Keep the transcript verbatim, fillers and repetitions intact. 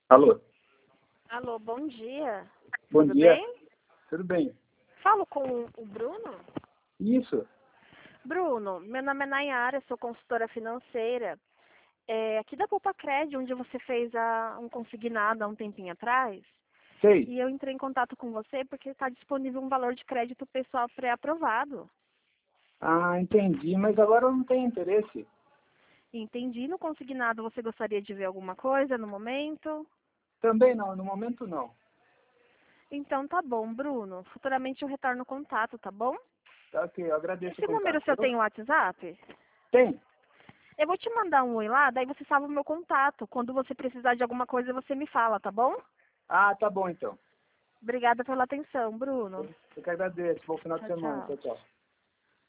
Alô, Alô, bom dia. bom Tudo dia. bem? Tudo bem? Falo com o Bruno? Isso, Bruno, meu nome é Nayara, sou consultora financeira. É, aqui da Poupa Cred, onde você fez a- um consignado há um tempinho atrás. sei. E eu entrei em contato com você porque está disponível um valor de crédito pessoal pré-aprovado. Ah, entendi, mas agora eu não tenho interesse. Entendi. No consignado você gostaria de ver alguma coisa no momento? Também não, no momento não. Então tá bom, Bruno. Futuramente eu retorno o contato, tá bom? Tá ok, eu agradeço o Esse número contato. seu Eu- tem WhatsApp? Tem? Eu vou te mandar um oi lá, daí você salva o meu contato. Quando você precisar de alguma coisa, você me fala, tá bom? Ah, tá bom então. Obrigada pela atenção, Bruno. Eu que agradeço. Bom final de Tchau, semana. tchau. Tchau, tchau.